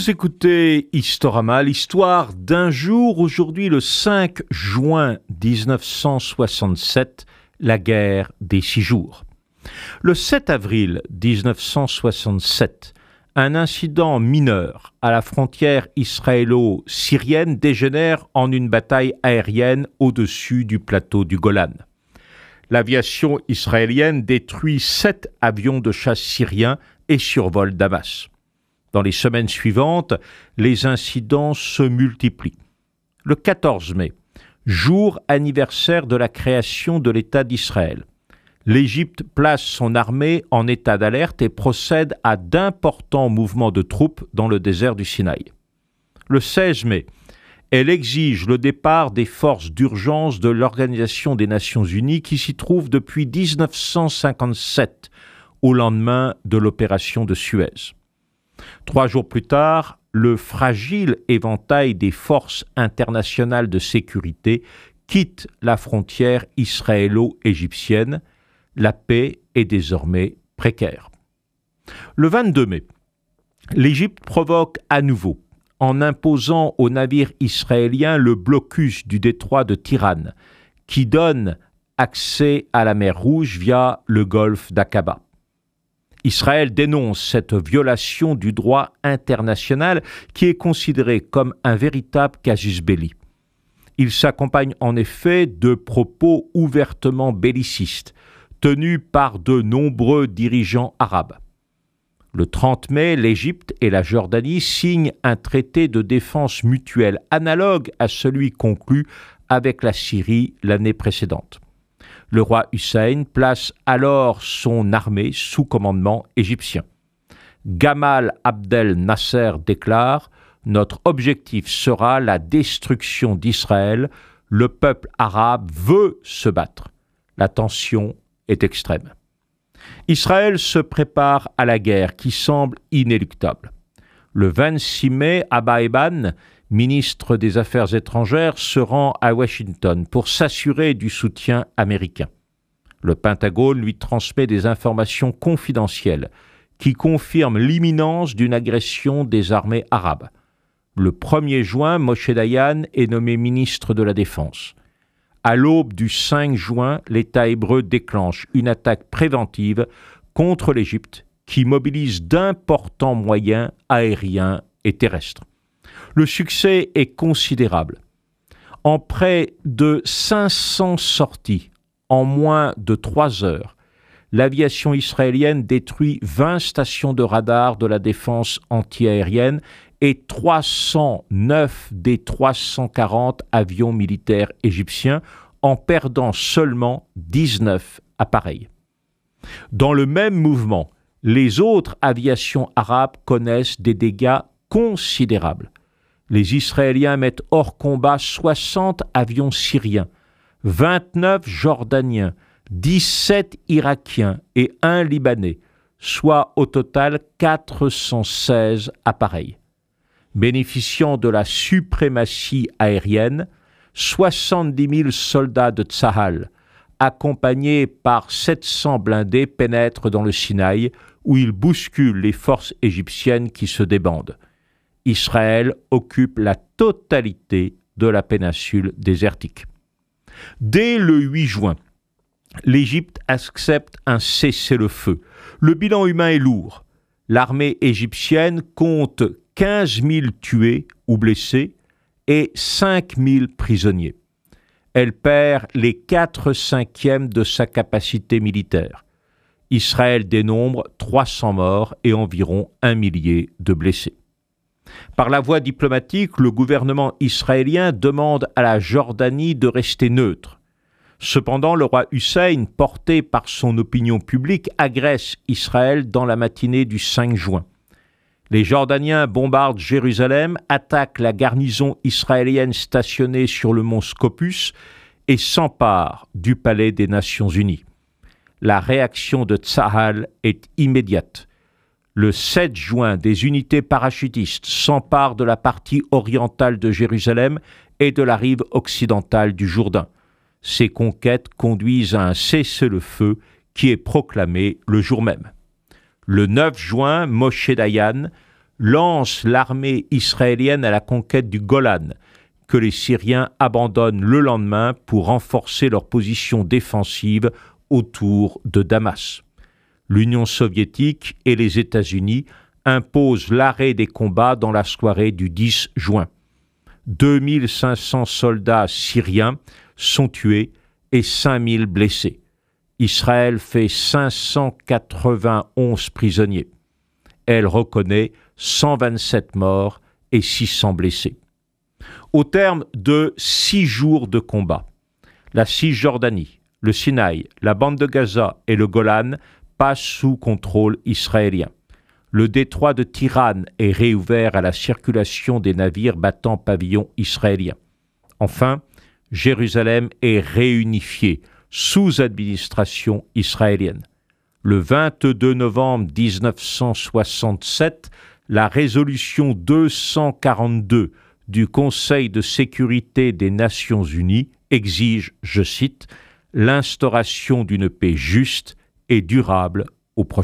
Vous écoutez Historama, l'histoire d'un jour, aujourd'hui le 5 juin 1967, la guerre des 6 jours. Le 7 avril 1967, un incident mineur à la frontière israélo-syrienne dégénère en une bataille aérienne au-dessus du plateau du Golan. L'aviation israélienne détruit 7 avions de chasse syriens et survole Damas. Dans les semaines suivantes, les incidents se multiplient. Le 14 mai, jour anniversaire de la création de l'État d'Israël, l'Égypte place son armée en état d'alerte et procède à d'importants mouvements de troupes dans le désert du Sinaï. Le 16 mai, elle exige le départ des forces d'urgence de l'Organisation des Nations Unies qui s'y trouve depuis 1957, au lendemain de l'opération de Suez. 3 jours plus tard, le fragile éventail des forces internationales de sécurité quitte la frontière israélo-égyptienne. La paix est désormais précaire. Le 22 mai, l'Égypte provoque à nouveau en imposant aux navires israéliens le blocus du détroit de Tiran, qui donne accès à la mer Rouge via le golfe d'Aqaba. Israël dénonce cette violation du droit international qui est considéré comme un véritable casus belli. Il s'accompagne en effet de propos ouvertement bellicistes, tenus par de nombreux dirigeants arabes. Le 30 mai, l'Égypte et la Jordanie signent un traité de défense mutuelle analogue à celui conclu avec la Syrie l'année précédente. Le roi Hussein place alors son armée sous commandement égyptien. Gamal Abdel Nasser déclare « Notre objectif sera la destruction d'Israël. Le peuple arabe veut se battre. » La tension est extrême. Israël se prépare à la guerre qui semble inéluctable. Le 26 mai, Abba Eban, ministre des Affaires étrangères, se rend à Washington pour s'assurer du soutien américain. Le Pentagone lui transmet des informations confidentielles qui confirment l'imminence d'une agression des armées arabes. Le 1er juin, Moshe Dayan est nommé ministre de la Défense. À l'aube du 5 juin, l'État hébreu déclenche une attaque préventive contre l'Égypte qui mobilise d'importants moyens aériens et terrestres. Le succès est considérable. En près de 500 sorties en moins de 3 heures, l'aviation israélienne détruit 20 stations de radar de la défense antiaérienne et 309 des 340 avions militaires égyptiens, en perdant seulement 19 appareils. Dans le même mouvement, les autres aviations arabes connaissent des dégâts considérables. Les Israéliens mettent hors combat 60 avions syriens, 29 jordaniens, 17 irakiens et 1 libanais, soit au total 416 appareils. Bénéficiant de la suprématie aérienne, 70 000 soldats de Tsahal, accompagnés par 700 blindés, pénètrent dans le Sinaï, où ils bousculent les forces égyptiennes qui se débandent. Israël occupe la totalité de la péninsule désertique. Dès le 8 juin, l'Égypte accepte un cessez-le-feu. Le bilan humain est lourd. L'armée égyptienne compte 15 000 tués ou blessés et 5 000 prisonniers. Elle perd les 4/5 de sa capacité militaire. Israël dénombre 300 morts et environ 1 millier de blessés. Par la voie diplomatique, le gouvernement israélien demande à la Jordanie de rester neutre. Cependant, le roi Hussein, porté par son opinion publique, agresse Israël dans la matinée du 5 juin. Les Jordaniens bombardent Jérusalem, attaquent la garnison israélienne stationnée sur le mont Scopus et s'emparent du palais des Nations Unies. La réaction de Tsahal est immédiate. Le 7 juin, des unités parachutistes s'emparent de la partie orientale de Jérusalem et de la rive occidentale du Jourdain. Ces conquêtes conduisent à un cessez-le-feu qui est proclamé le jour même. Le 9 juin, Moshe Dayan, lance l'armée israélienne à la conquête du Golan, que les Syriens abandonnent le lendemain pour renforcer leur position défensive autour de Damas. L'Union soviétique et les États-Unis imposent l'arrêt des combats dans la soirée du 10 juin. 2500 soldats syriens sont tués et 5000 blessés. Israël fait 591 prisonniers. Elle reconnaît 127 morts et 600 blessés. Au terme de 6 jours de combat, la Cisjordanie, le Sinaï, la bande de Gaza et le Golan passent sous contrôle israélien. Le détroit de Tiran est réouvert à la circulation des navires battant pavillon israélien. Enfin, Jérusalem est réunifiée sous administration israélienne. Le 22 novembre 1967, la résolution 242 du Conseil de sécurité des Nations unies exige, je cite, « l'instauration d'une paix juste et durable au Proche-Orient ».